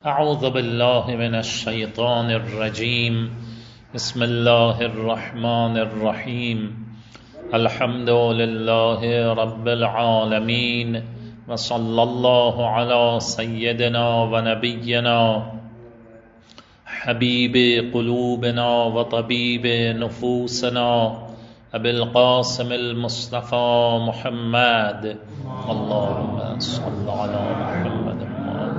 اعوذ بالله من الشیطان الرجیم. بسم الله الرحمن الرحیم. الحمد لله رب العالمین و صلی الله علی سیدنا و نبینا حبیب قلوبنا و طبیب نفوسنا ابی القاسم المصطفى محمد. اللهم صل علی محمد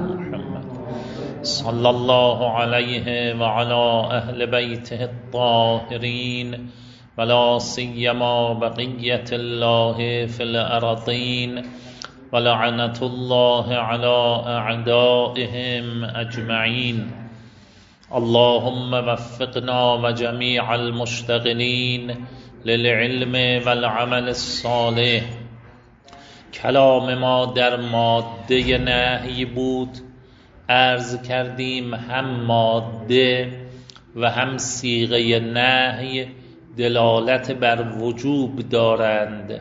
صلی الله علیه و علی اهل بیته الطاهرین ولا سیما بقیة الله فی الارضین ولعنة الله علی اعدائهم اجمعین. اللهم وفقنا و جمیع المشتغلین للعلم والعمل الصالح. کلام ما در ماده نهی بود. عرض کردیم هم ماده و هم صیغه نهی دلالت بر وجوب دارند.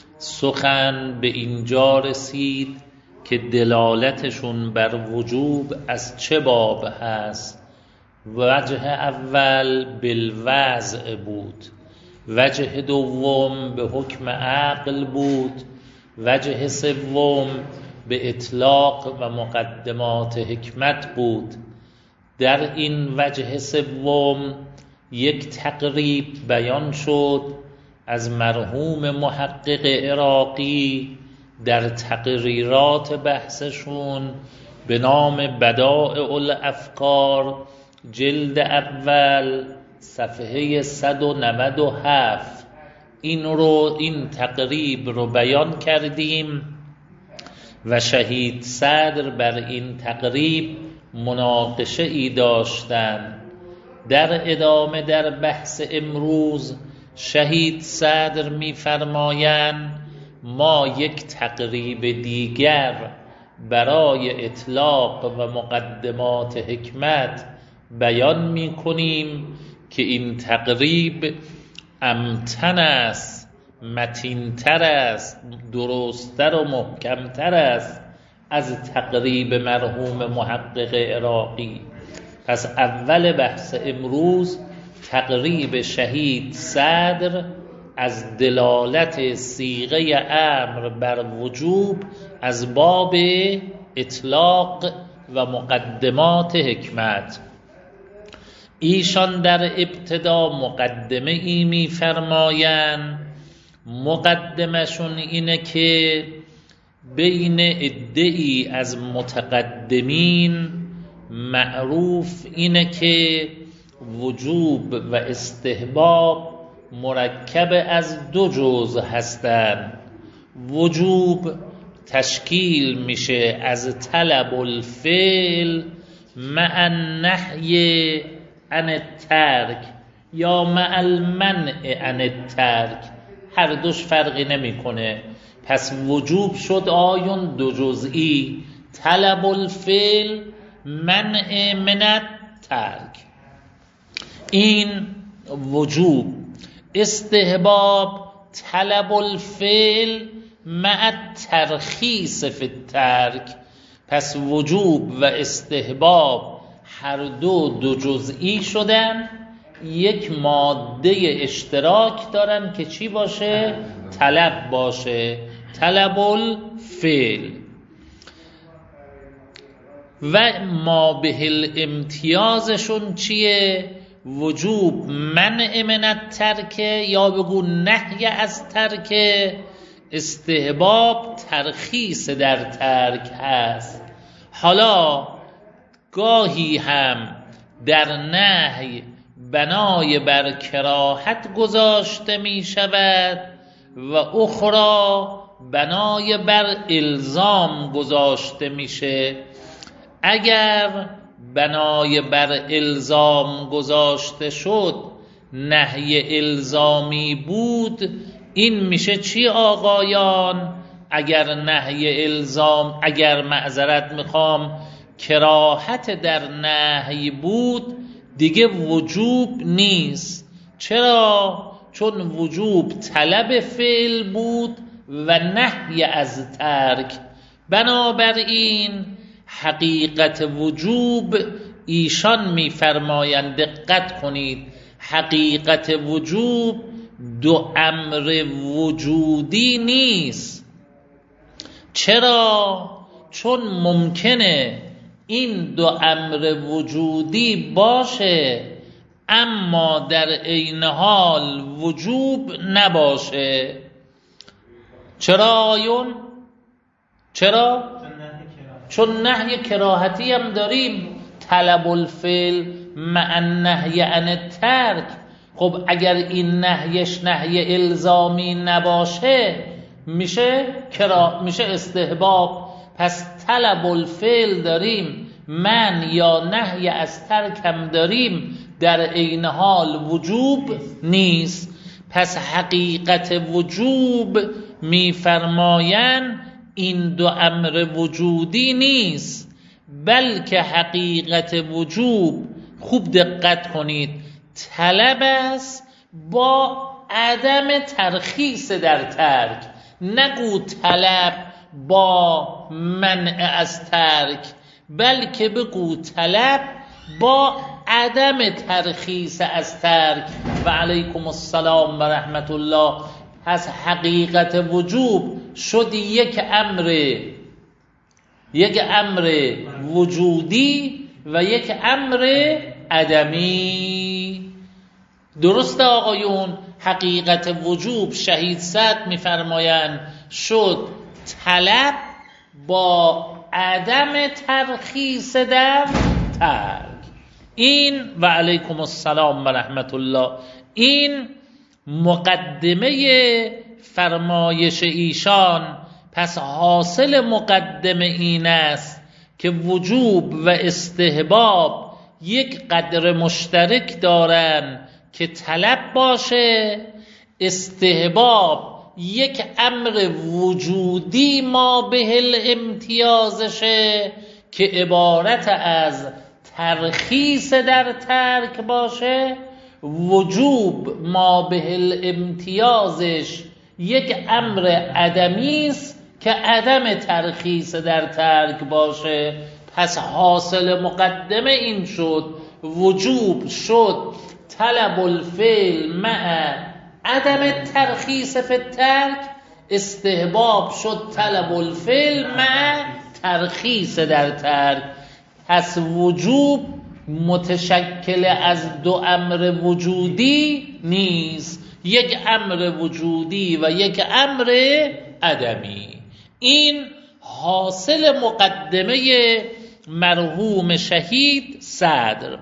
سخن به اینجا رسید که دلالتشون بر وجوب از چه باب هست. وجه اول بالوضع بود، وجه دوم به حکم عقل بود، وجه سوم به اطلاق و مقدمات حکمت بود. در این وجه سوم یک تقریب بیان شد از مرحوم محقق عراقی در تقریرات بحثشون به نام بدائع الافکار جلد اول صفحه 197. این تقریب رو بیان کردیم و شهید صدر بر این تقریب مناقشه ای داشتند. در ادامه در بحث امروز شهید صدر می‌فرمایند ما یک تقریب دیگر برای اطلاق و مقدمات حکمت بیان می‌کنیم که این تقریب امتن است، متین‌تر است، درست‌تر و محکم‌تر است از تقریب مرحوم محقق عراقی. پس اول بحث امروز تقریب شهید صدر از دلالت صیغه امر بر وجوب از باب اطلاق و مقدمات حکمت. ایشان در ابتدا مقدمه ای می فرمایند. مقدمشون اینه که بین عده‌ای از متقدمین معروف اینه که وجوب و استحباب مرکب از دو جزء هستند. وجوب تشکیل میشه از طلب الفعل مع النهی عن الترک یا مع المنع عن الترک. هر دوش فرقی نمیکنه. پس وجوب شد آیون دو جزئی، طلب الفعل منع من الترک. این وجوب. استحباب طلب الفعل مع الترخیص فی الترک. پس وجوب و استحباب هر دو جزئی شدن، یک ماده اشتراک دارن که چی باشه؟ طلب باشه، طلب الفعل. و ما به الامتیازشون چیه؟ وجوب منع من الترک یا بگو نهی از ترک، استحباب ترخیص در ترک هست. حالا گاهی هم در نهی بنای بر کراهت گذاشته می شود و اخرى بنای بر الزام گذاشته میشه. اگر بنای بر الزام گذاشته شد، نهی الزامی بود، این میشه چی آقایان؟ اگر نهی الزام، اگر معذرت میخوام کراهت در نهی بود، دیگه وجوب نیست. چرا؟ چون وجوب طلب فعل بود و نهی از ترک. بنابراین حقیقت وجوب ایشان میفرمایند، دقت کنید، حقیقت وجوب دو امر وجودی نیست. چرا؟ چون ممکنه این دو امر وجودی باشه اما در عین حال وجوب نباشه. چرا آیون؟ چرا؟ چون نهی کراهتی هم داریم، طلب الفعل مع النهی عن الترک. خب اگر این نهیش نهی الزامی نباشه میشه استحباب. پس طلب الفعل داریم، من یا نهی از ترکم داریم، در عین حال وجوب نیست. پس حقیقت وجوب میفرمایند این دو امر وجودی نیست، بلکه حقیقت وجوب، خوب دقت کنید، طلب است با عدم ترخیص در ترک. نگو طلب با منع از ترک، بلکه بگو طلب با عدم ترخیص از ترک. و علیکم السلام و رحمت الله. پس حقیقت وجوب شد یک امر وجودی و یک امر عدمی. درسته آقایون؟ حقیقت وجوب شهید سعد میفرمایند شد طلب با عدم ترخیص در ترک. این و علیکم السلام و رحمت الله، این مقدمه فرمایش ایشان. پس حاصل مقدمه این است که وجوب و استحباب یک قدر مشترک دارن که طلب باشه، استحباب یک امر وجودی ما به الامتیازشه که عبارت از ترخیص در ترک باشه، وجوب ما به الامتیازش یک امر عدمی است که عدم ترخیص در ترک باشه. پس حاصل مقدمه این شد، وجوب شد طلب الفعل مع عدم ترخیص فی الترک، استحباب شد طلب الفعل مع ترخیص در ترک. پس وجوب متشکل از دو امر وجودی نیست، یک امر وجودی و یک امر عدمی. این حاصل مقدمه مرحوم شهید صدر.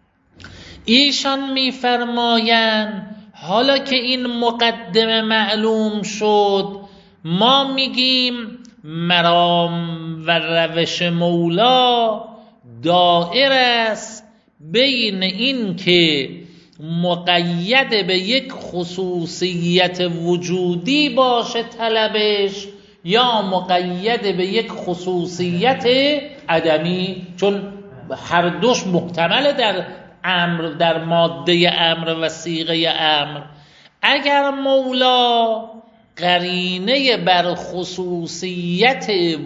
ایشان میفرمایند حالا که این مقدمه معلوم شد، ما میگیم مرام و روش مولا دائر است بین این که مقید به یک خصوصیت وجودی باشه طلبش، یا مقید به یک خصوصیت عدمی، چون هر دوش محتمل در امر، در ماده امر و صیغه امر. اگر مولا قرینه بر خصوصیت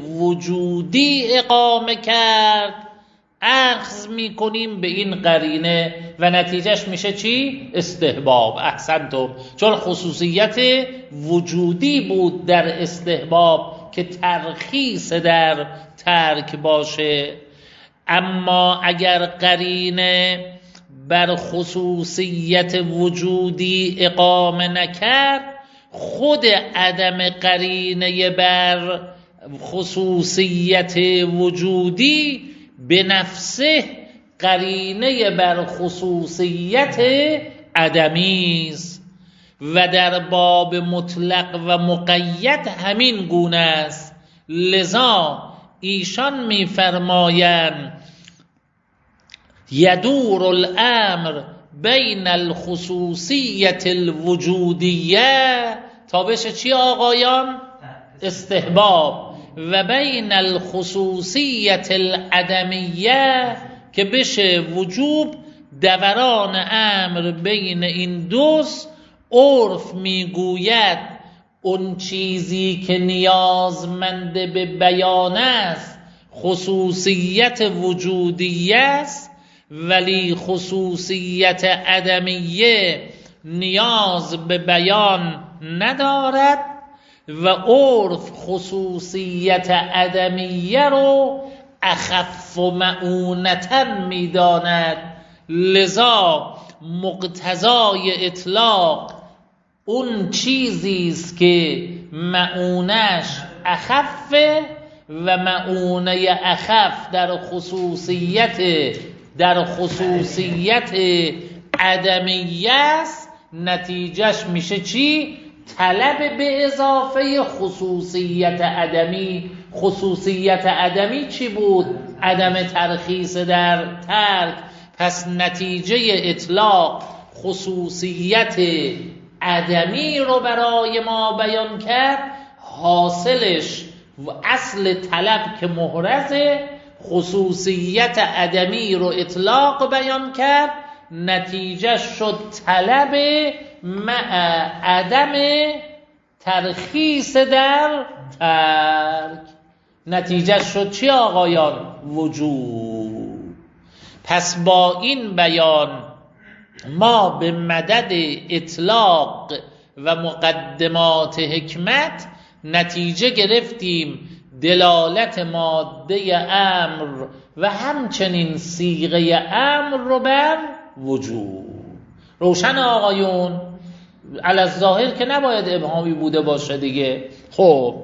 وجودی اقامه کرد، اخذ میکنیم به این قرینه و نتیجهش میشه چی؟ استحباب. احسنتم. چون خصوصیت وجودی بود در استحباب که ترخیص در ترک باشه. اما اگر قرینه بر خصوصیت وجودی اقامه نکرد، خود عدم قرینه بر خصوصیت وجودی به نفسه قرینه بر خصوصیت عدمی است. و در باب مطلق و مقید همین گونه است. لذا ایشان میفرمایند یدور الامر بین الخصوصیت الوجودیه، تا بشه چی آقایان؟ استحباب. و بین الخصوصیت العدمیه، که بشه وجوب. دوران امر بین این دوست، عرف میگوید اون چیزی که نیازمند به بیان است خصوصیت وجودیه است، ولی خصوصیت عدمیه نیاز به بیان ندارد و عرف خصوصیت عدمیه رو اخف و معونتن میداند. لذا مقتضای اطلاق اون چیزی است که معونش اخفه و معونه اخف در خصوصیت عدمیه است. نتیجهش میشه چی؟ طلب به اضافه خصوصیت عدمی. خصوصیت عدمی چی بود؟ عدم ترخیص در ترک. پس نتیجه اطلاق خصوصیت عدمی رو برای ما بیان کرد. حاصلش و اصل طلب که محرزه، خصوصیت عدمی رو اطلاق بیان کرد، نتیجه شد طلب مع عدم ترخیص در ترک. نتیجه شد چی آقایان؟ وجود. پس با این بیان ما به مدد اطلاق و مقدمات حکمت نتیجه گرفتیم دلالت ماده امر و همچنین صیغه امر رو بر وجود. روشن آقایون؟ علی الظاهر که نباید ابهامی بوده باشه دیگه. خب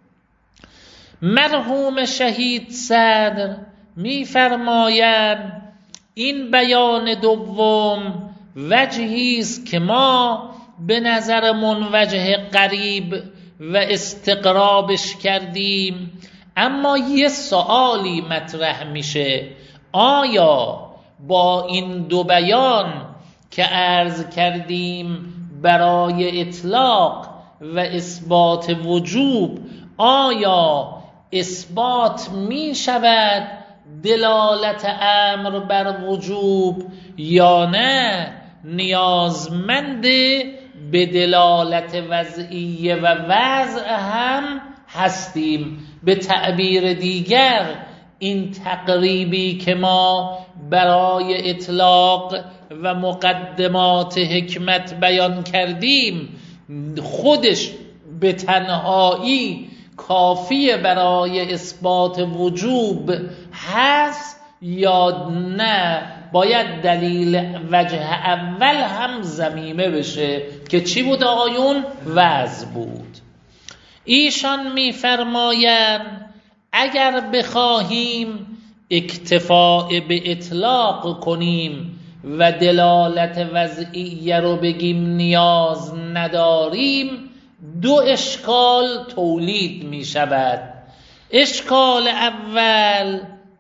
مرحوم شهید صدر می‌فرمایند این بیان دوم وجهی است که ما به نظرمون وجه قریب و استقرابش کردیم، اما یه سوالی مطرح میشه: آیا با این دو بیان که عرض کردیم برای اطلاق و اثبات وجوب، آیا اثبات می شود دلالت امر بر وجوب یا نه نیازمند به دلالت وضعیه و وضع هم هستیم؟ به تعبیر دیگر این تقریبی که ما برای اطلاق و مقدمات حکمت بیان کردیم خودش به تنهایی کافیه برای اثبات وجوب هست یا نه باید دلیل وجه اول هم ضمیمه بشه که چی بود آقایون؟ وضع بود. ایشان میفرمایند اگر بخواهیم اکتفاء به اطلاق کنیم و دلالت وضعیه رو بگیم نیاز نداریم، دو اشکال تولید می شود. اشکال اول،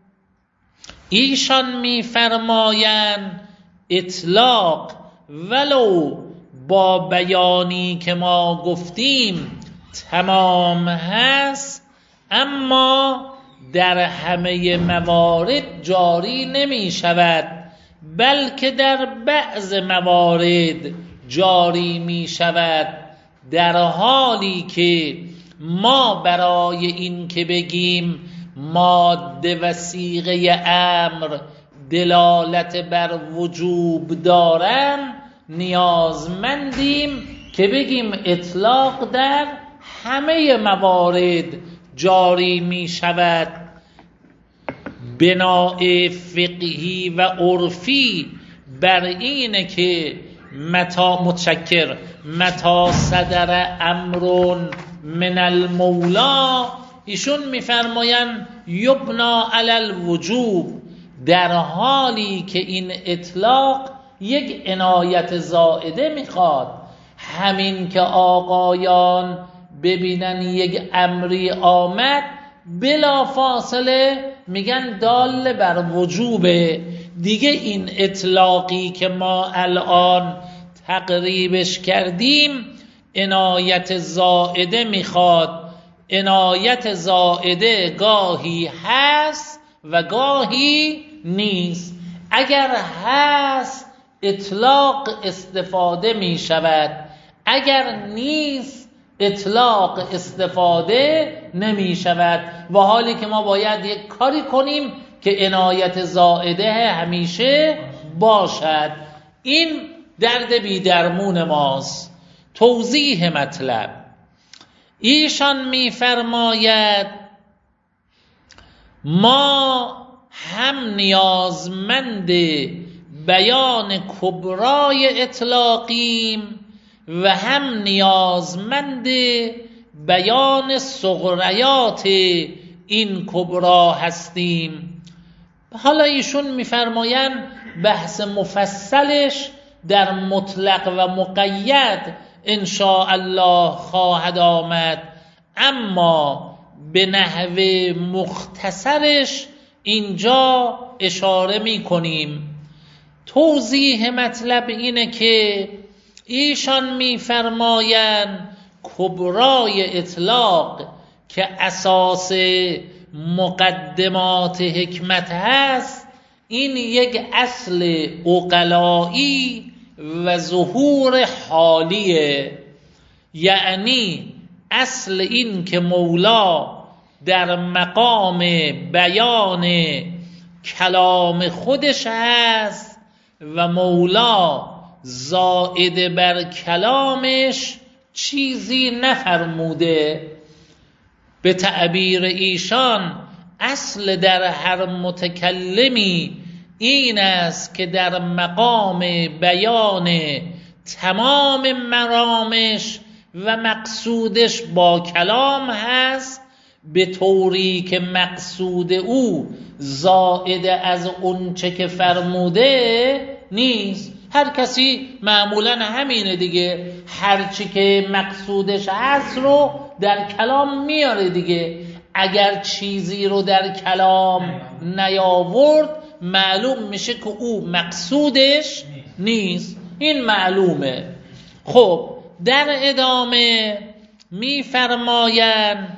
ایشان می فرمایند اطلاق ولو با بیانی که ما گفتیم تمام هست، اما در همه موارد جاری نمی شود، بلکه در بعض موارد جاری می شود، در حالی که ما برای این که بگیم ماده و صیغه امر دلالت بر وجوب دارن نیازمندیم که بگیم اطلاق در همه موارد جاری می شود. بناء فقهی و عرفی بر اینه که متا صدر امر من المولا، ایشون میفرمایند یبنا علی الوجوب، در حالی که این اطلاق یک عنایت زائده میخواد. همین که آقایان ببینن یک امری آمد بلا فاصله میگن دال بر وجوبه دیگه. این اطلاقی که ما الان تقریبش کردیم عنایت زائده میخواد. عنایت زائده گاهی هست و گاهی نیست. اگر هست اطلاق استفاده می شود، اگر نیست اطلاق استفاده نمی شود، و حالی که ما باید یک کاری کنیم که عنایت زائده همیشه باشد. این درد بی درمون ماست. توضیح مطلب، ایشان می‌فرماید ما هم نیازمند بیان کبرای اطلاقیم و هم نیازمند بیان صغریات این کبرا هستیم. حالا ایشون می‌فرمایند بحث مفصلش در مطلق و مقید ان شاء الله خواهد آمد، اما به نحو مختصرش اینجا اشاره می کنیم. توضیح مطلب اینه که ایشان می فرمایند کبرای اطلاق که اساس مقدمات حکمت هست، این یک اصل عقلایی و ظهور حالیه. یعنی اصل این که مولا در مقام بیان کلام خودش هست و مولا زائد بر کلامش چیزی نفرموده. به تعبیر ایشان اصل در هر متکلمی این است که در مقام بیان تمام مرامش و مقصودش با کلام هست، به طوری که مقصود او زائد از اونچه که فرموده نیست. هر کسی معمولا همینه دیگه، هرچی که مقصودش هست رو در کلام میاره دیگه. اگر چیزی رو در کلام نیاورد معلوم میشه که او مقصودش نیست. این معلومه. خب در ادامه میفرمایند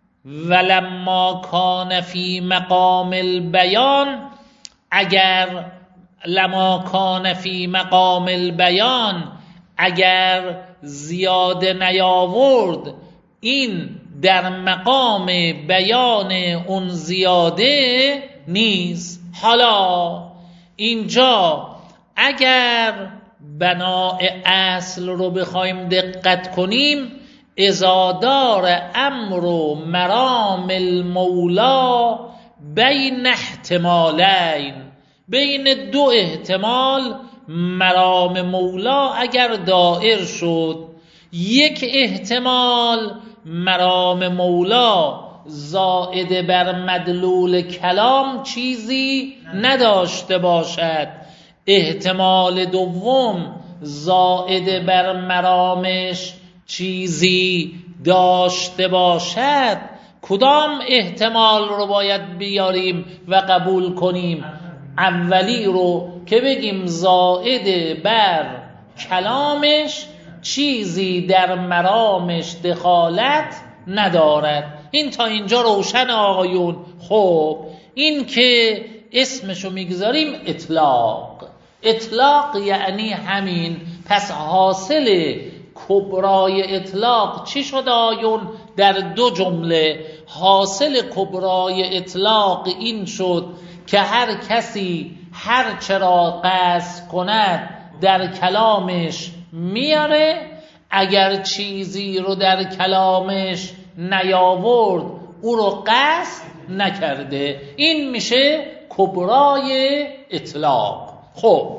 ولما کان فی مقام البیان، اگر لما کان فی مقام البیان، اگر زیاده نیاورد این در مقام بیان اون زیاده نیست. حالا اینجا اگر بناء اصل رو بخوایم دقت کنیم، ازادار امر و مرام المولا بین احتمالین، بین دو احتمال مرام مولا اگر دائر شد، یک احتمال مرام مولا زائد بر مدلول کلام چیزی نداشته باشد، احتمال دوم زائد بر مرامش چیزی داشته باشد، کدام احتمال رو باید بیاریم و قبول کنیم؟ اولی رو که بگیم زائد بر کلامش چیزی در مرامش دخالت ندارد. این تا اینجا روشن آقایون؟ خب این که اسمشو میگذاریم اطلاق. اطلاق یعنی همین. پس حاصل کبرای اطلاق چی شد آیون؟ در دو جمله حاصل کبرای اطلاق این شد که هر کسی هر چرا قصد کند در کلامش میاره، اگر چیزی رو در کلامش نیاورد او رو قصد نکرده. این میشه کبرای اطلاق. خب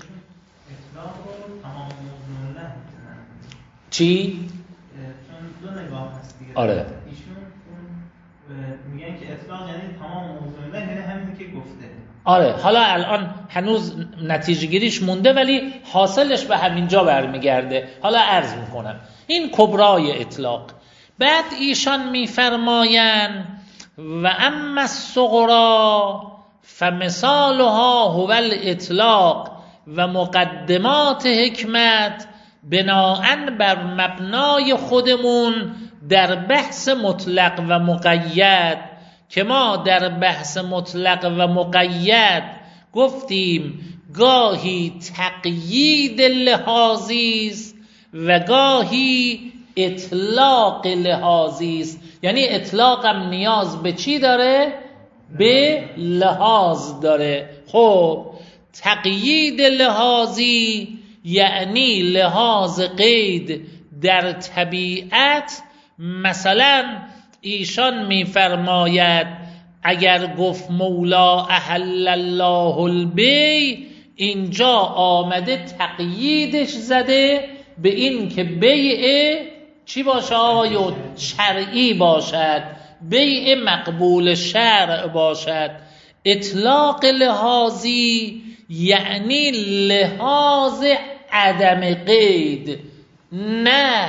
چی؟ چون دو نگاه هست دیگه. آره. ایشون میگن که اطلاق یعنی تمام موضوع نه، یعنی همینی که گفته. آره. حالا الان هنوز نتیجه گیریش مونده ولی حاصلش به همینجا برمیگرده. حالا عرض میکنم این کبرای اطلاق. بعد ایشان میفرمایند و اما الصغرا فمثالها هو الاطلاق و مقدمات حکمت بناءً بر مبنای خودمون در بحث مطلق و مقید، که ما در بحث مطلق و مقید گفتیم گاهی تقیید لحاظی است و گاهی اطلاق لحاظی است. یعنی اطلاقم نیاز به چی داره؟ به لحاظ داره. خب تقیید لحاظی یعنی لحاظ قید در طبیعت. مثلا ایشان میفرماید اگر گفت مولا احل الله البی، اینجا آمده تقییدش زده به این که بیع چی باشه آقایون؟ شرعی باشد، بیع مقبول شرع باشد. اطلاق لحاظی یعنی لحاظ عدم قید، نه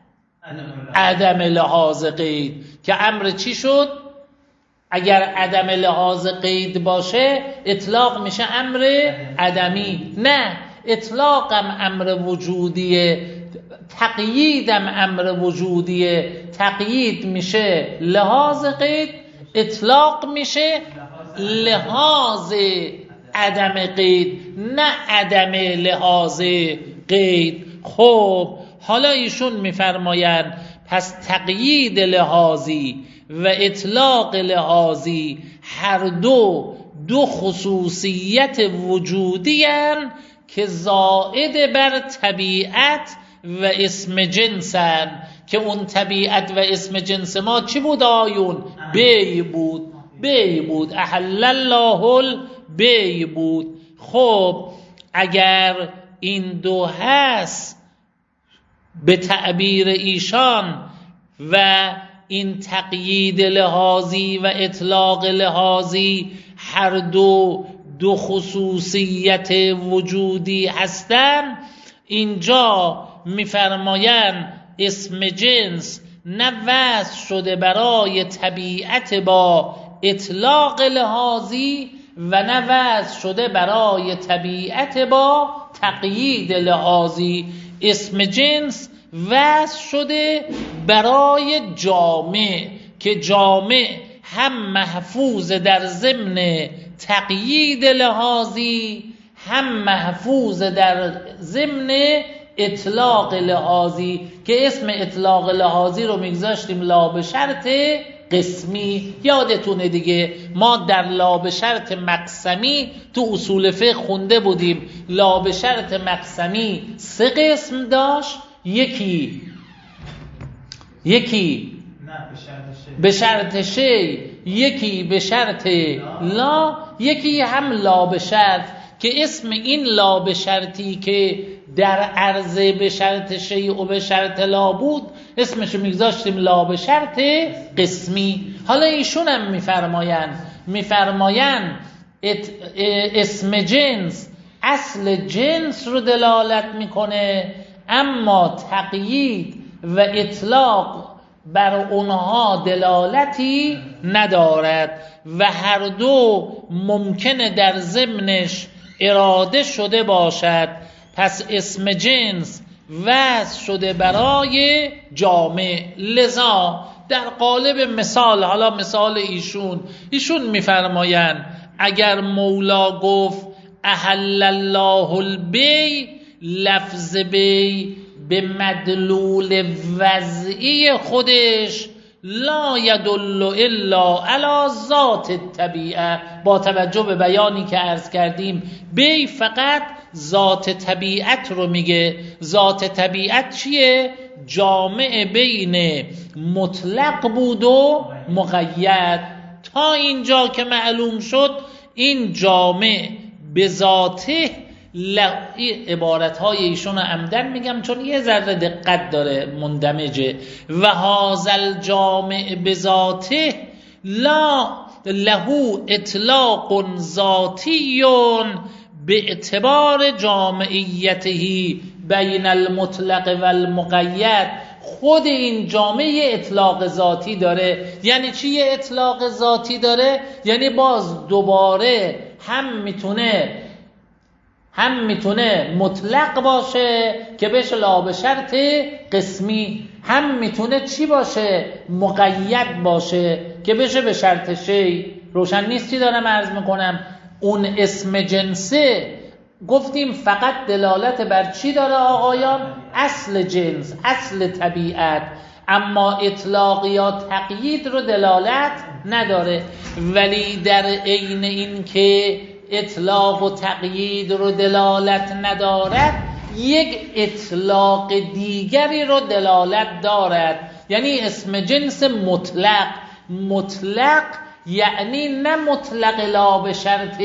عدم لحاظ قید. که امر چی شد؟ اگر عدم لحاظ قید باشه اطلاق میشه امر عدمی. نه، اطلاقم امر وجودیه، تقییدم امر وجودیه. تقیید میشه لحاظ قید، اطلاق میشه لحاظ عدم قید، نه عدم لحاظ قید. خب حالا ایشون میفرمایند پس تقیید لحاظی و اطلاق لحاظی هر دو خصوصیت وجودی هستند که زائد بر طبیعت و اسم جنسن. که اون طبیعت و اسم جنس ما چی بود آیون؟ بی بود، بی بود، احل الله البی بود. خب اگر این دو هست به تعبیر ایشان و این تقیید لحاظی و اطلاق لحاظی هر دو خصوصیت وجودی هستند، اینجا میفرمایند اسم جنس نه وصف شده برای طبیعت با اطلاق لحاظی و نه وصف شده برای طبیعت با تقیید لحاظی. اسم جنس وصف شده برای جامع که جامع هم محفوظ در ضمن تقیید لحاظی، هم محفوظ در ضمن اطلاق لحاظی. که اسم اطلاق لحاظی رو میگذاشتیم لا به شرط قسمی. یادتونه دیگه ما در لا به شرط مقسمی تو اصول فقه خونده بودیم. لا به شرط مقسمی 3 قسم داشت. یکی به شرط شی، یکی به شرط لا، یکی هم لا به شرط. که اسم این لا به شرطی که در عرضه به شرط شی و به شرط لا بود اسمشو میگذاشتیم لا به شرط قسمی. حالا ایشون هم میفرماین اسم جنس اصل جنس رو دلالت میکنه، اما تقیید و اطلاق بر اونها دلالتی ندارد و هر دو ممکنه در ضمنش اراده شده باشد. پس اسم جنس وصف شده برای جامع. لذا در قالب مثال، حالا مثال ایشون میفرمایند اگر مولا گفت احل الله البی، لفظ بی به مدلول وضعی خودش لا یدل الا علی ذات الطبیعه. با توجه به بیانی که عرض کردیم بی فقط ذات طبیعت رو میگه. ذات طبیعت چیه؟ جامع بین مطلق بود و مقید. تا اینجا که معلوم شد این جامع به ذاته، عبارتهای ایشون عمدن میگم چون یه ذره دقت داره، مندمجه. و هازل جامع به ذاته لا له اطلاق ذاتیون به اعتبار جامعیته بین المطلق و المقید. خود این جامعه اطلاق ذاتی داره. یعنی چی یه اطلاق ذاتی داره؟ یعنی باز دوباره هم میتونه مطلق باشه که بشه لا به شرط قسمی، هم میتونه چی باشه؟ مقید باشه که بشه به شرط شی. روشن نیست چی دارم عرض میکنم؟ اون اسم جنسه گفتیم فقط دلالت بر چی داره آقایان؟ اصل جنس، اصل طبیعت. اما اطلاق یا تقیید رو دلالت نداره. ولی در عین این که اطلاق و تقیید رو دلالت ندارد، یک اطلاق دیگری رو دلالت دارد، یعنی اسم جنس مطلق. مطلق یعنی نه مطلق لا به شرط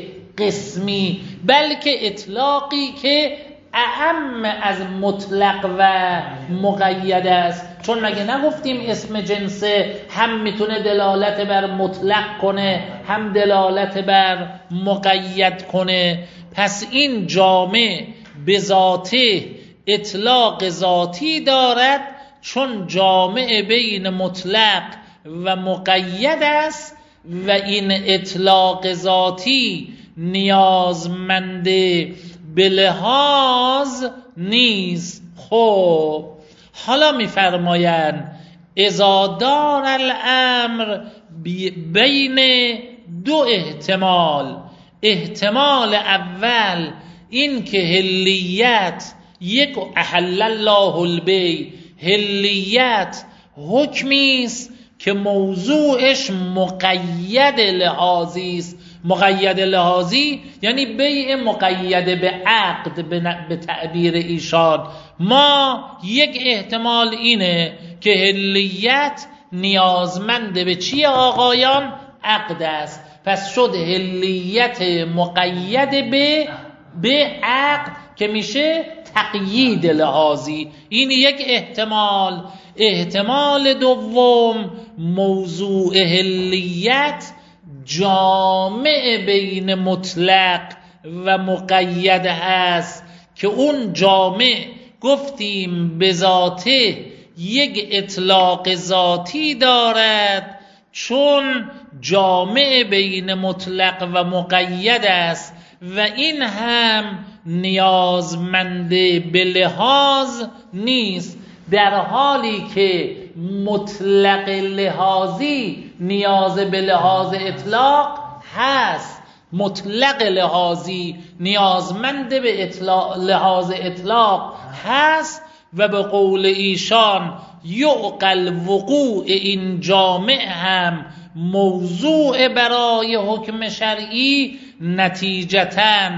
قسمی، بلکه اطلاقی که اعم از مطلق و مقید است. چون مگه نگفتیم اسم جنس هم میتونه دلالت بر مطلق کنه هم دلالت بر مقید کنه؟ پس این جامع به ذاته اطلاق ذاتی دارد، چون جامع بین مطلق و مقید است و این اطلاق ذاتی نیازمند به لحاظ نیست. خب حالا میفرمایند اذا دار الامر بین دو احتمال. احتمال اول این که حلیت، یک احل الله البیع، حلیت حکمی است که موضوعش مقید لحاظی است. مقید لحاظی یعنی بیع مقید به عقد به تعبیر ایشان. ما یک احتمال اینه که حلیت نیازمند به چی آقایان؟ عقد است. پس شد حلیت مقید به عقد که میشه تقیید لحاظی. این یک احتمال. احتمال دوم، موضوع حلیت جامع بین مطلق و مقید هست که اون جامع گفتیم به ذاته یک اطلاق ذاتی دارد، چون جامع بین مطلق و مقید است و این هم نیازمند به لحاظ نیست. در حالی که مطلق لحاظی نیاز به لحاظ اطلاق هست، مطلق لحاظی نیازمند به لحاظ اطلاق هست و به قول ایشان یعقل وقوع این جامع هم موضوع برای حکم شرعی، نتیجتاً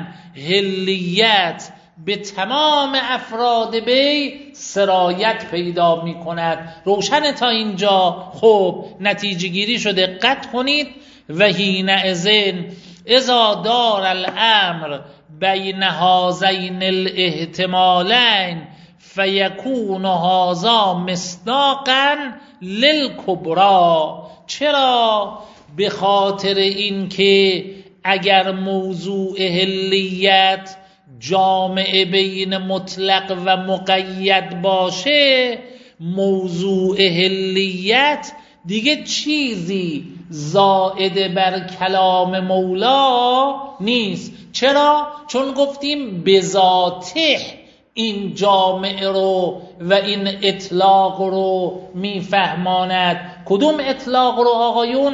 حلیت به تمام افراد بیع سرایت پیدا می کند. روشن تا اینجا؟ خب نتیجه گیری شده، دقت کنید. و حینئذ اذا دار الامر بین هذین الاحتمالین فیکون هذا مصداقا للکبری. چرا؟ به خاطر این که اگر موضوع حلیت جامع بین مطلق و مقید باشه، موضوع حلیت دیگه چیزی زائد بر کلام مولا نیست. چرا؟ چون گفتیم بذاته این جامع رو و این اطلاق رو میفهماند. کدوم اطلاق رو آقایون؟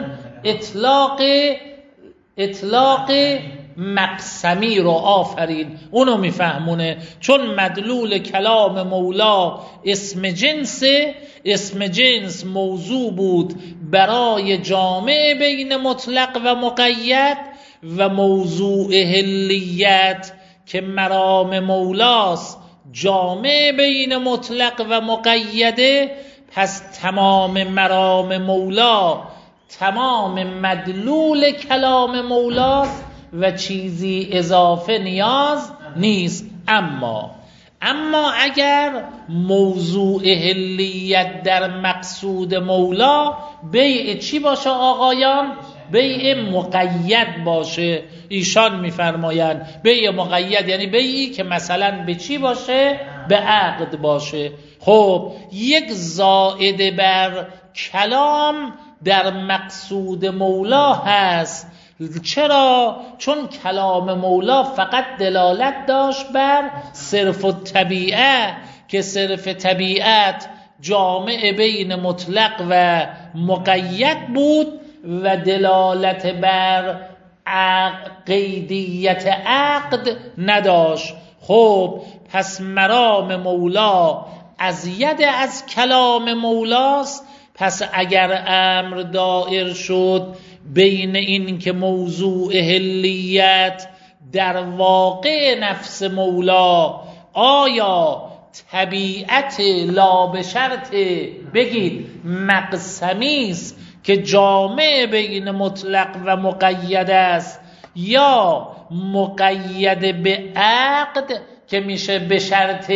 اطلاق مقسمی رو. آفرین، اونو میفهمونه. چون مدلول کلام مولا اسم جنسه، اسم جنس موضوع بود برای جامع بین مطلق و مقید، و موضوع حلیت که مرام مولاست جامع بین مطلق و مقیده. پس تمام مرام مولا، تمام مدلول کلام مولاست و چیزی اضافه نیاز نیست. اما اگر موضوع حلیت در مقصود مولا بیع چی باشه آقایان؟ بیع مقید باشه. ایشان میفرمایند بیع مقید یعنی بیعی که مثلا به چی باشه؟ به عقد باشه. خب یک زائد بر کلام در مقصود مولا هست. چرا؟ چون کلام مولا فقط دلالت داشت بر صرف الطبیعه، که صرف طبیعت جامع بین مطلق و مقید بود و دلالت بر قیدیت عقد نداشت. خب پس مرام مولا ازید از کلام مولاست. پس اگر امر دائر شد بین این که موضوع حلیت در واقع نفس مولا آیا طبیعت لا به شرط بگید مقسمی است که جامع بین مطلق و مقید است، یا مقید به عقد که میشه به شرط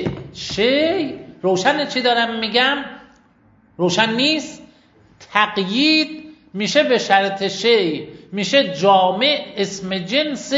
شی. روشن چی دارم میگم؟ روشن نیست؟ تقیید میشه به شرط شی، میشه جامع اسم جنس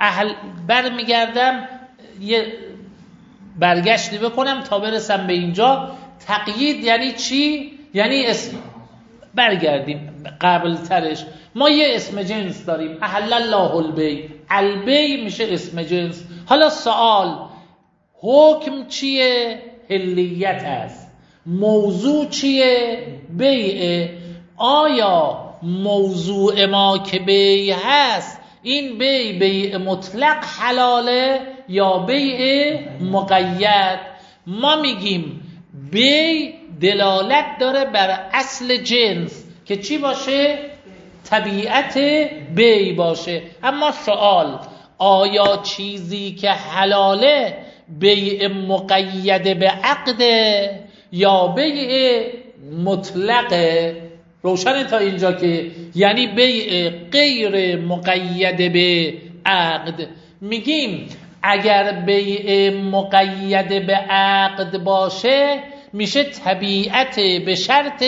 برمیگردم یه برگشتی بکنم تا برسم به اینجا. تقیید یعنی چی؟ یعنی اسم. برگردیم قبل ترش. ما یه اسم جنس داریم، احل الله البیع. البیع میشه اسم جنس. حالا سوال، حکم چیه؟ حلیت است. موضوع چیه؟ بیعه. آیا موضوع ما که بیع هست، این بیع مطلق حلاله یا بیع مقید؟ ما میگیم بیع دلالت داره بر اصل جنس که چی باشه؟ طبیعت بیع باشه. اما سوال، آیا چیزی که حلاله بیع مقید به عقده یا بیع مطلقه؟ روشنه تا اینجا که یعنی بیع غیر مقید به عقد. میگیم اگر بیع مقید به عقد باشه میشه طبیعت به شرط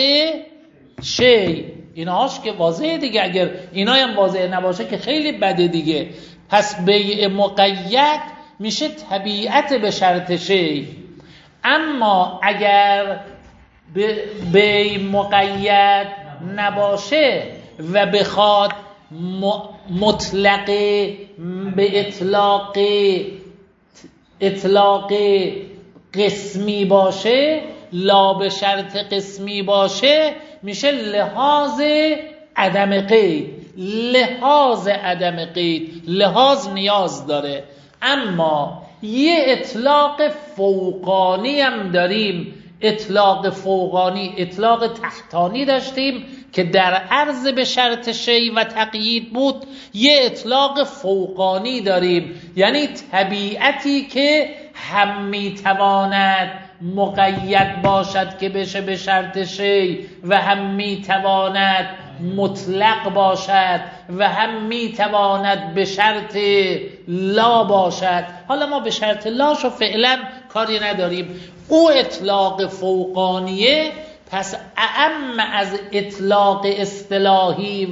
شی. اینهاش که واضحه دیگه. اگر اینا هم واضح نباشه که خیلی بده دیگه. پس بیع مقید میشه طبیعت به شرط شی. اما اگر بیع مقید نباشه و بخواد مطلق به اطلاق قسمی باشه، لا به شرط قسمی باشه، میشه لحاظ عدم قید. لحاظ عدم قید، لحاظ نیاز داره. اما یه اطلاق فوقانی هم داریم. اطلاق فوقانی، اطلاق تحتانی داشتیم که در عرض به شرط شی و تقیید بود. یه اطلاق فوقانی داریم، یعنی طبیعتی که هم میتواند مقید باشد که بشه به شرط شی و هم میتواند مطلق باشد و هم میتواند به شرط لا باشد. حالا ما به شرط لاشو فعلا کاری نداریم. او اطلاق فوقانیه، پس اعم از اطلاق اصطلاحی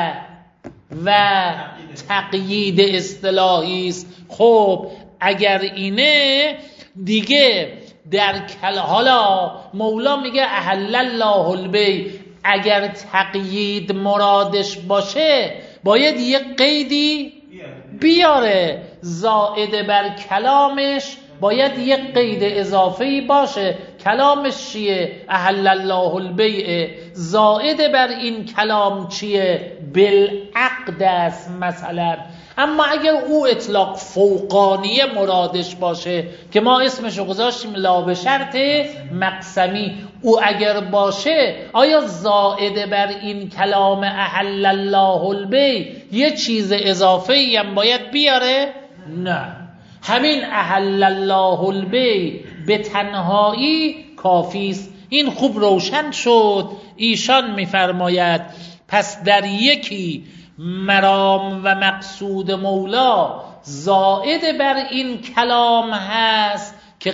و تقیید اصطلاحی است. خب اگر اینه دیگه در حالا مولا میگه احل الله البیع، اگر تقیید مرادش باشه باید یه قیدی بیاره زائد بر کلامش، باید یه قید اضافه‌ای باشه. کلامش چیه؟ احل الله البیع. زائد بر این کلام چیه؟ بالعقد است مثلا. اما اگر او اطلاق فوقانیه مرادش باشه که ما اسمشو گذاشتیم لا به شرط مقسمی، او اگر باشه آیا زائد بر این کلام احل الله البیع یه چیز اضافه‌ای هم باید بیاره؟ نه، همین احل الله البیع به تنهایی کافی است. این خوب روشن شد. ایشان میفرماید پس در یکی مرام و مقصود مولا زائد بر این کلام هست که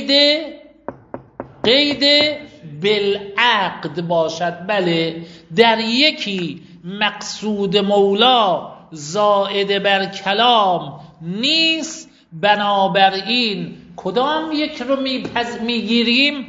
قید بالعقد باشد. بله، در یکی مقصود مولا زائد بر کلام نیست. بنابراین کدام یک رو میگیریم؟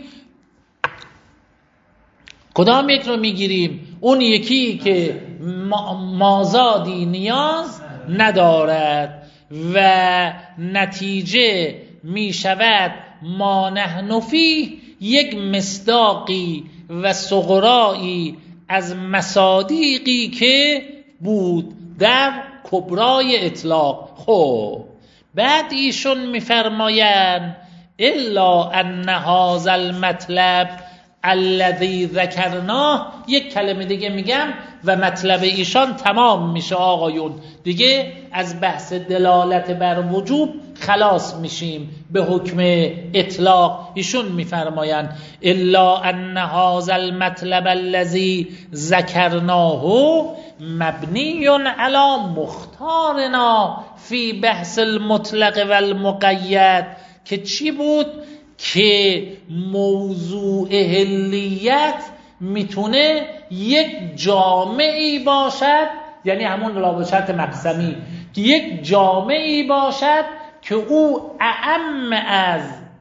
کدام یک رو میگیریم؟ اون یکی که مازادی نیاز ندارد و نتیجه میشود ما نحن فیه، یک مصداقی و صغرایی از مصادیقی که بود در کبرای اطلاق. خب بعد ایشون میفرماین الا ان هذا المطلب الذی ذکرناه، یک کلمه دیگه میگم و مطلب ایشان تمام میشه آقایون، دیگه از بحث دلالت بر وجوب خلاص میشیم به حکم اطلاق. ایشون میفرمایند الا ان هذا المطلب الذی ذکرناه مبنی علی مختارنا فی بحث المطلق و المقید، که چی بود؟ که موضوع حلیت میتونه یک جامعی باشد، یعنی همون لا به شرط مقسمی، که یک جامعی باشد که او اعم از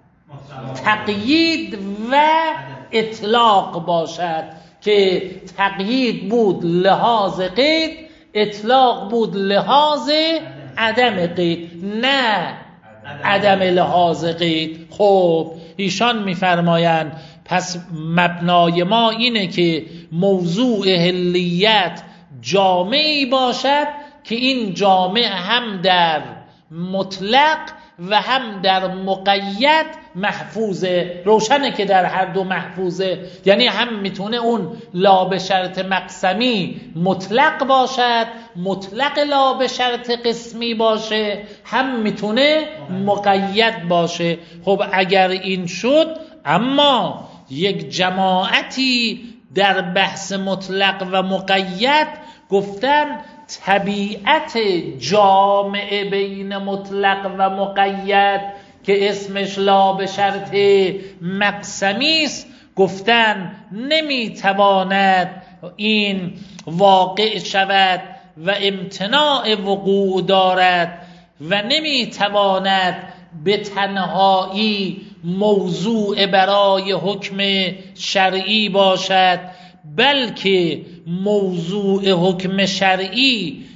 تقیید و اطلاق باشد، که تقیید بود لحاظ قید، اطلاق بود لحاظ عدم قید، نه عدم لحاظ قید. خب ایشان میفرمایند پس مبنای ما اینه که موضوع حلیت جامعی باشد که این جامع هم در مطلق و هم در مقید محفوظه. روشنه که در هر دو محفوظه، یعنی هم میتونه اون لا به شرط مقسمی مطلق باشد، مطلق لا به شرط قسمی باشه، هم میتونه مقید باشه. خب اگر این شد، اما یک جماعتی در بحث مطلق و مقید گفتن طبیعت جامعه بین مطلق و مقید که اسمش لا به شرط مقسمی است، گفتن نمیتواند این واقع شود و امتناع وقوع دارد و نمیتواند به تنهایی موضوع برای حکم شرعی باشد، بلکه موضوع حکم شرعی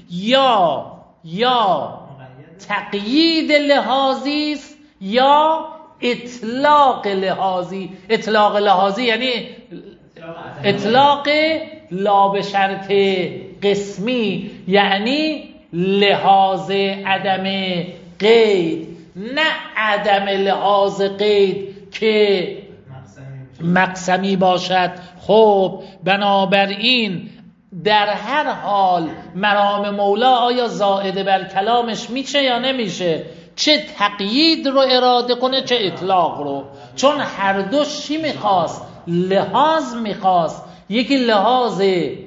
یا تقیید لحاظی است یا اطلاق لحاظی. اطلاق لحاظی یعنی اطلاق لا به شرط قسمی، یعنی لحاظ عدم قید، نه عدم لحاظ قید که مقسمی باشد. خب بنابراین در هر حال مرام مولا آیا زائده بر کلامش میشه یا نمیشه؟ چه تقیید رو اراده کنه چه اطلاق رو، چون هر دوش چی میخواست؟ لحاظ میخواست، یکی لحاظ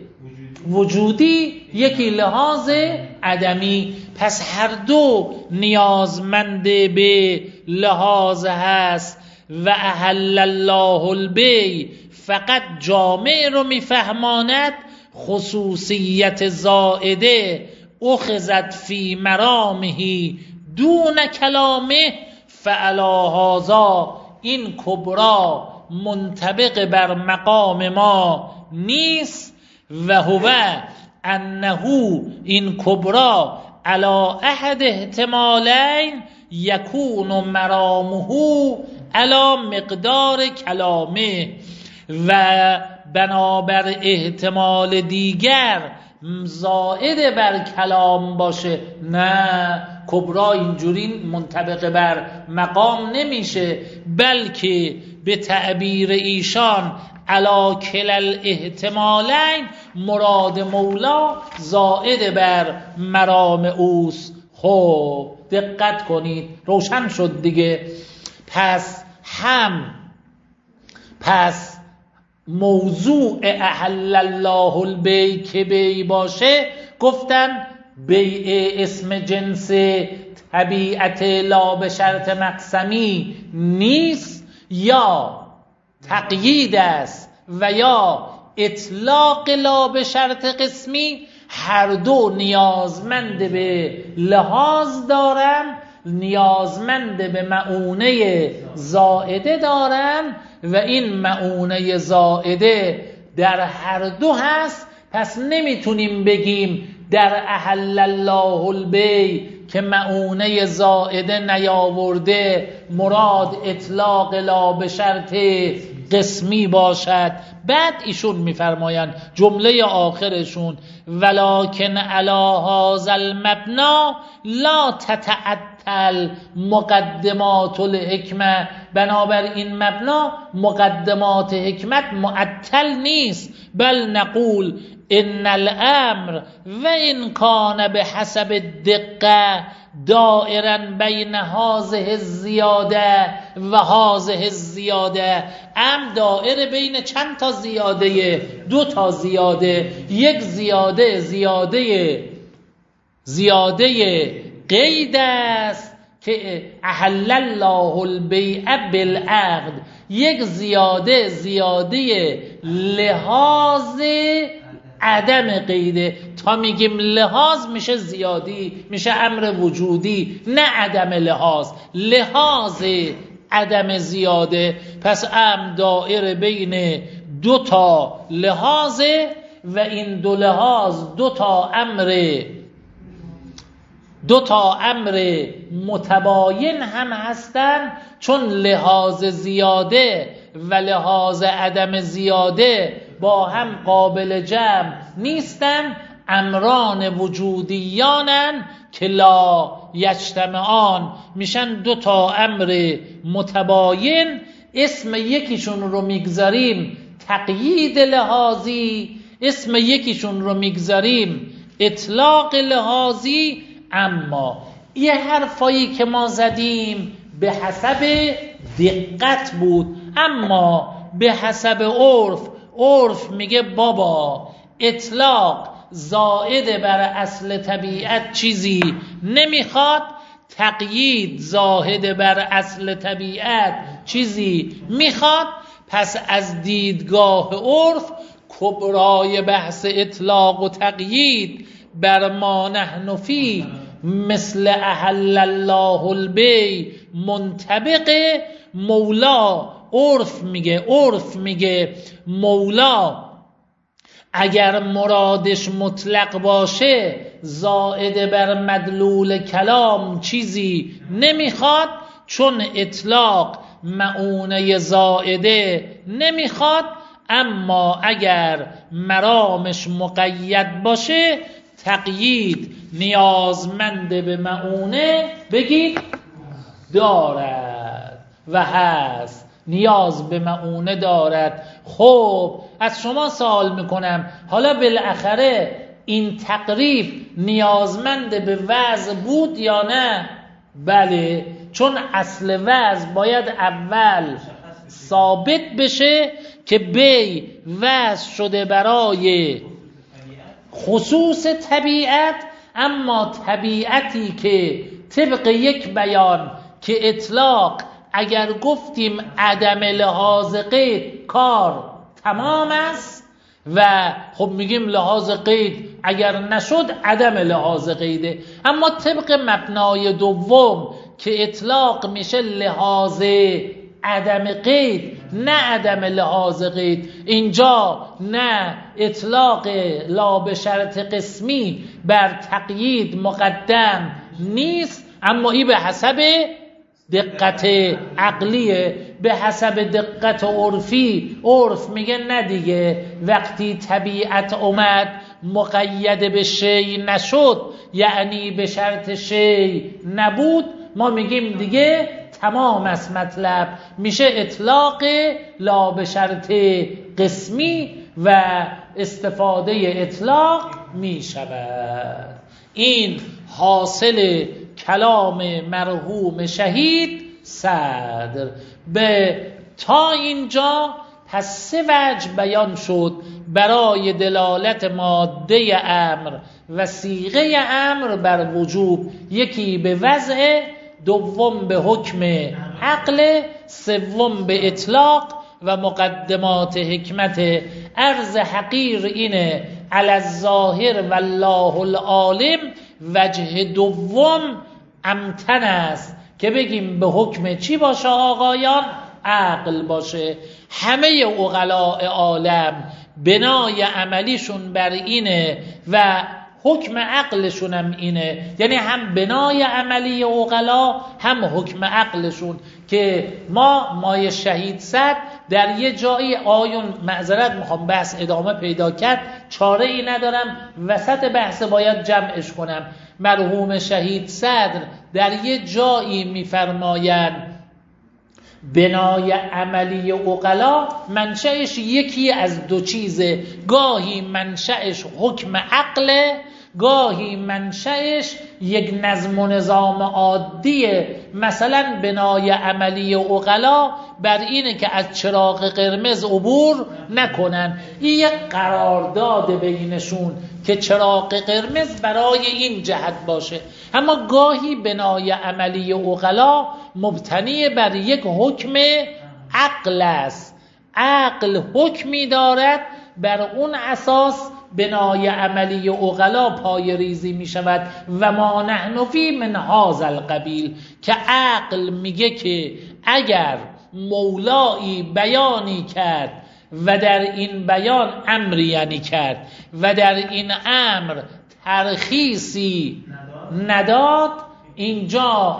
وجودی یکی لحاظ عدمی. پس هر دو نیازمند به لحاظ هست. و احل الله البیع فقط جامع رو میفهماند خصوصیت زائده اخذت فی مرامه دون کلامه، فعلا هذا این کبرا منطبق بر مقام ما نیست. و هو انه این کبرا علی احد احتمالین یکون مرامه علی مقدار کلامه، و بنابر احتمال دیگر زائد بر کلام باشه. نه، کبرا اینجوری منطبق بر مقام نمیشه، بلکه به تعبیر ایشان علی کلل احتمالین مراد مولا زائد بر مرام اوست. خب دقت کنید، روشن شد دیگه. پس موضوع احل الله البیع که بیع باشه، گفتن بیع اسم جنس طبیعت لا به شرط مقسمی نیست، یا تقیید است و یا اطلاق لا به شرط قسمی. هر دو نیازمند به لحاظ دارن، نیازمند به معونه زائده دارن و این معونه زائده در هر دو هست. پس نمیتونیم بگیم در احل الله البیع که معونه زائده نیاورده مراد اطلاق لا به شرط قسمی باشد. بعد ایشون میفرمایند جمله آخرشون ولکن علی هذا المبنا لا تتعطل مقدمات الحکمه، بنابر این مبنا مقدمات حکمت معطل نیست. بل نقول ان الامر و ان کان بحسب الدقه دائرا بین هذه الزیاده و هذه الزیاده، امر دائر بین چند تا زیاده؟ 2 تا زیاده. یک زیاده قید است که احل الله البیع بالعقد، یک زیاده لحاظ عدم قیده. تا میگیم لحاظ میشه زیادی، میشه امر وجودی، نه عدم لحاظ عدم زیاده. پس امر دائر بین 2 تا لحاظ و این 2 لحاظ 2 تا امر متباین هم هستن، چون لحاظ زیاده و لحاظ عدم زیاده با هم قابل جمع نیستن، امران وجودیانن که لا یجتمعان، میشن 2 تا امر متباین. اسم یکیشون رو میگذاریم تقیید لحاظی، اسم یکیشون رو میگذاریم اطلاق لحاظی. اما یه حرفایی که ما زدیم به حسب دقت بود، اما به حسب عرف میگه بابا اطلاق زائد بر اصل طبیعت چیزی نمیخواد، تقیید زائد بر اصل طبیعت چیزی میخواد. پس از دیدگاه عرف کبرای بحث اطلاق و تقیید بر ما نحن فی مثل احل الله البیع منطبق. مولا عرف میگه مولا اگر مرادش مطلق باشه زائد بر مدلول کلام چیزی نمیخواد، چون اطلاق معونه زائده نمیخواد. اما اگر مرامش مقید باشه تقیید نیازمند به معونه بگید دارد و هست، نیاز به معونه دارد. خب از شما سوال میکنم، حالا بالاخره این تقریب نیازمند به وضع بود یا نه؟ بله، چون اصل وضع باید اول ثابت بشه که بی وضع شده برای خصوص طبیعت، اما طبیعتی که طبق یک بیان که اطلاق اگر گفتیم عدم لحاظ قید کار تمام است، و خب میگیم لحاظ قید اگر نشد عدم لحاظ قیده. اما طبق مبنای دوم که اطلاق میشه لحاظ عدم قید نه عدم لحاظ قید، اینجا نه اطلاق لا به شرط قسمی بر تقیید مقدم نیست، اما این به حسب دقت عقلیه، به حسب دقت عرفی. عرف میگه نه دیگه، وقتی طبیعت اومد مقید به شی نشد، یعنی به شرط شی نبود، ما میگیم دیگه تمام است مطلب، میشه اطلاق لا به شرط قسمی و استفاده اطلاق میشود. این حاصل کلام مرحوم شهید صدر. به تا اینجا پس 3 وجه بیان شد برای دلالت ماده امر و صیغه امر بر وجوب. یکی به وضع، دوم به حکم عقل، سوم به اطلاق و مقدمات حکمت. عرض حقیر اینه علی الظاهر والله العالم. وجه دوم امتن است که بگیم به حکم چی باشه آقایان؟ عقل باشه. همه عقلاء عالم بنای عملیشون بر اینه و حکم عقلشون هم اینه، یعنی هم بنای عملی عقلا هم حکم عقلشون، که ما مای شهید صد در یه جایی آیون معذرت میخوام بحث ادامه پیدا کرد، چاره ای ندارم وسط بحث باید جمعش کنم. مرحوم شهید صدر در یه جایی میفرمایند بنای عملی عقلا منشأش یکی از دو چیزه، گاهی منشأش حکم عقله، گاهی منشأش یک نظم و نظام عادیه. مثلا بنای عملی عقلا بر اینه که از چراغ قرمز عبور نکنن، این یک قرارداد بینشون که چراغ قرمز برای این جهت باشه. اما گاهی بنای عملی عقلا مبتنی بر یک حکم عقل است، عقل حکمی دارد، بر اون اساس بنای عملی عقلا پای ریزی می شود. و ما نحن فی من هذا القبیل، که عقل میگه که اگر مولایی بیانی کرد و در این بیان امری یعنی کرد و در این امر ترخیصی نداد، اینجا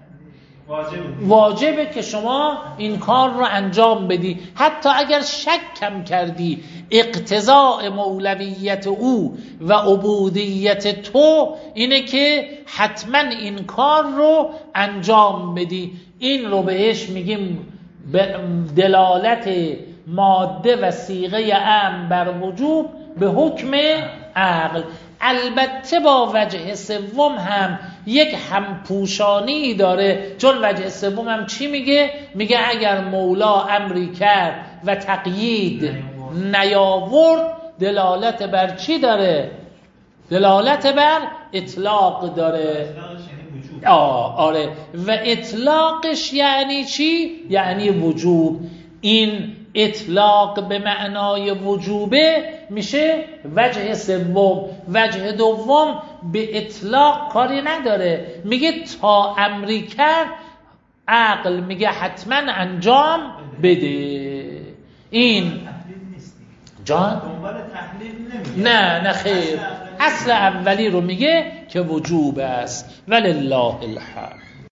واجبه که شما این کار رو انجام بدی، حتی اگر شکم کردی اقتضاء مولویت او و عبودیت تو اینه که حتما این کار رو انجام بدی. این رو بهش میگیم دلالت ماده و صیغه امر بر وجوب به حکم عقل. البته با وجه سوم هم یک همپوشانی داره، چون وجه سوم هم چی میگه؟ میگه اگر مولا امری کرد و تقیید نیاورد دلالت بر چی داره؟ دلالت بر اطلاق داره. آره، و اطلاقش یعنی چی؟ یعنی وجوب. این اطلاق به معنای وجوبه میشه وجه سوم. وجه دوم به اطلاق کاری نداره، میگه تا امری کرد عقل میگه حتما انجام بده. این جان نه خیر، اصل اولی رو میگه که وجوب است. ولله الحمد.